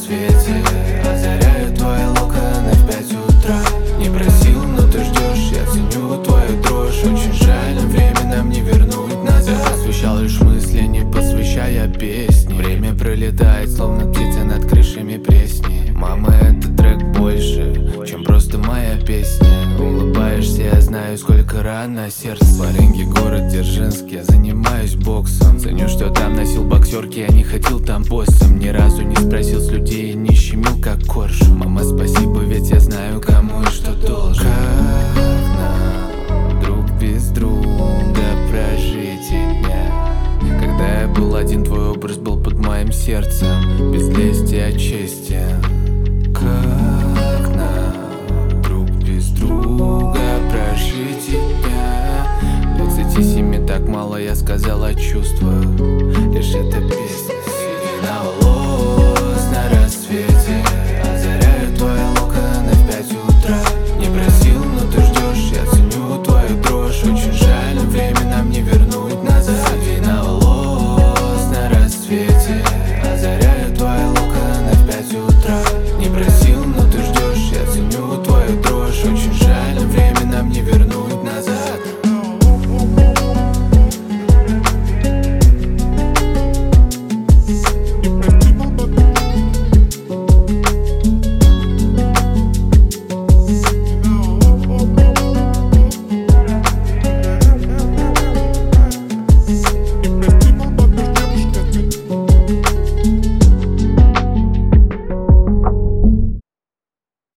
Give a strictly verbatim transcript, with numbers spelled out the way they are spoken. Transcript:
рассвете озаряю твои локоны в пять утра. Не просил, но ты ждешь, я ценю твою дрожь. Очень жаль, но время нам не вернуть назад. Я освещал лишь мысли, не посвящая песни. Время пролетает, словно птицы над крышами Пресни. Мама, этот трек больше, чем просто моя песня. Улыбаешься, я знаю, сколько ран на сердце. Варенье, город Дзержинск, я занимаюсь боксом. Ценю, что там носил боксерки, я не хотел там боссом. Ни разу не спросил с людей, не щемил как коршун. Мама, спасибо, ведь я знаю, кому и что должен. Как нам друг без друга прожить и дня? Когда я был один, твой образ был под моим сердцем. Без лести, а честен. Как нам друг без друга прожить тебя? Двадцати семи так мало я сказал о чувствах. Лишь эта песня. Седина волос на рассвете озаряю твои локоны в пять утра. Не просил, но ты ждешь, я ценю твою дрожь. Очень жаль, но время нам не вернуть назад. Седина волос на рассвете озаряю